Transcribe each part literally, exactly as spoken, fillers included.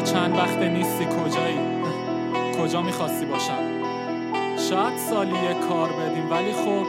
چند وقت نیستی کجایی؟ کجا میخواستی باشم؟ شاید سالی یه کار بدیم ولی خب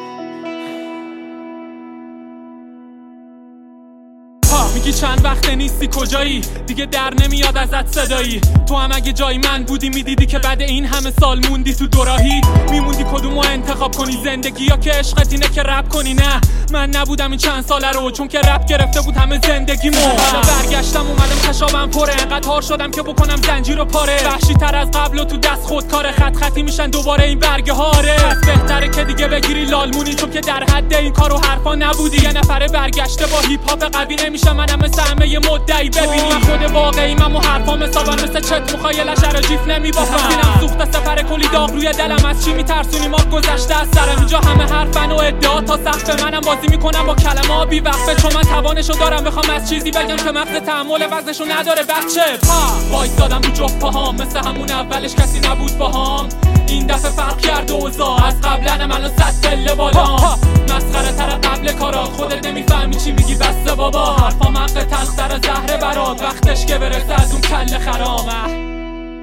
میگی چند وقت نیستی کجایی؟ دیگه در نمیاد ازت صدایی. تو هم اگه جای من بودی میدیدی که بعد این همه سال موندی تو دوراهی. میموندی کدومو انتخاب کنی، زندگی یا که عشقت اینه که رپ کنی؟ نه من نبودم این چند ساله رو، چون که رپ گرفته بود همه زندگیمو. برگشتم اومدم خشابم پره، انقدر هار شدم که بکنم زنجیر و پاره. وحشی تر از قبل و تو دست خودکاره، خط خطی میشن دوباره این برگه هاره. پس بهتره که دیگه بگیری لالمونی، چون که در حد این کارو حرفا نبودی. یه نفره برگشته با هیپ هاپ قوی نمیشه من مثل همه مدعی ببینی. من خود واقعی من و حرفام حسابم مثل چت مخایله شر جیف نمیبافم. سینم سوخته سفر کلی داغ روی دلم، از چی میترسونی ما گذشته از سرم. اینجا همه حرفن و ادعا تا سقف، منم بازی میکنم با کلمه بی وقفه. چون من توانشو دارم بخوام از چیزی بگم که مغز تحمل وزنشو نداره بچه. وایسادم رو جفت پاهام مثل همون اولش کسی نبود باهام. این دفعه فرق کرد اوضاع، از قبلن منو صد پله بالام. مسخره تر قبل کارات، خودت نمیفهمی چی میگی بسته بابا. حرفام حق تلخ در زهره برات، وقتش که برسه از اون کله خرامه.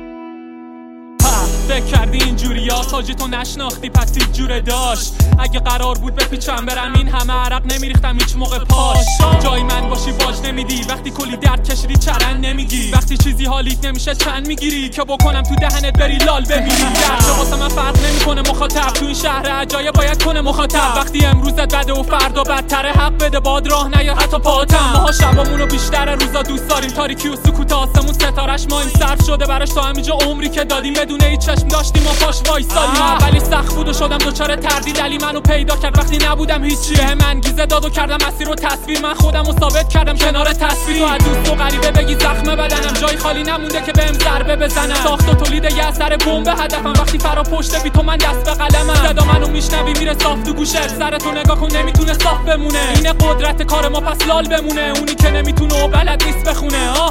فکر کردی اینجوری ها تاجی تو نشناختی پس هیچ جوره داشت. اگه قرار بود بپیچم برم این همه عرق نمیریختم هیچ موقع پاش. جای من باشی باج نمیدی، وقتی کلی درد کشیدی چرند نمیگی. وقتی چیزی حالیت نمیشه چند میگیری که بکنم تو دهنت بری لال بمیری. درد واسه من فرق نمیکنه مخاطب، تو این شهر عجایب باید کنه مخاطب. وقتی امروزت بده و فردا بدتره، حق بده باد راه نیا حتی پاتم. ماها شبامونو بیشتر روزا دوست داریم، تاریکی و سکوت آسمون ستارش مایم. صرف شده براش تا همینجا عمری که دادیم، بدون هیچ چشم داشتیم و پاش وایسادیم. ولی سخت بود و شدم دوچار تردید، علی منو پیدا کرد وقتی نبودم هیچی. بهم انگیزه داد و کردم مسیر و تصویر، من خودم رو ثابت کردم کنار تصویر. تو از دوست و غریبه بگی زخم بدنم، جای خالی نمونده که بهم ضربه بزنم. ساخت و تولید یه اثر بمب هدفم، وقتی فرا پشت بی تو من دست به قلمم. صدا منو میشنوی میره صاف تو گوشت، سر تو نگاه کن نمیتونه صاف بمونه. اینه قدرت کار ما پس لال بمونه، اونی که نمیتونه و بلد نیست بخونه. آه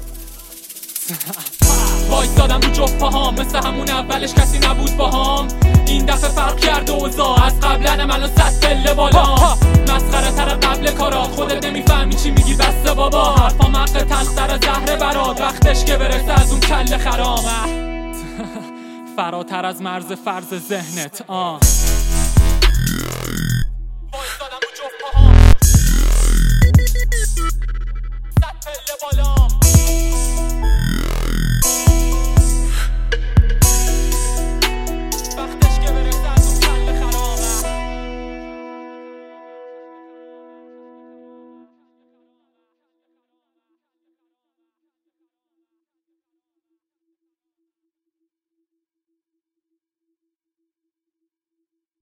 وایسادم رو جفت پاهام مثل همون اولش کسی نبود باهام. این دفعه فرق کرد اوضاع، از قبلن منو صد پله بالام. مسخره تر قبل کارات، خودت نمیفهمی چی میگی بسته بابا. حرفام حق تلخ در زهره برات، وقتش که برسه از اون کله خرامه. فراتر از مرز فرض ذهنت. آه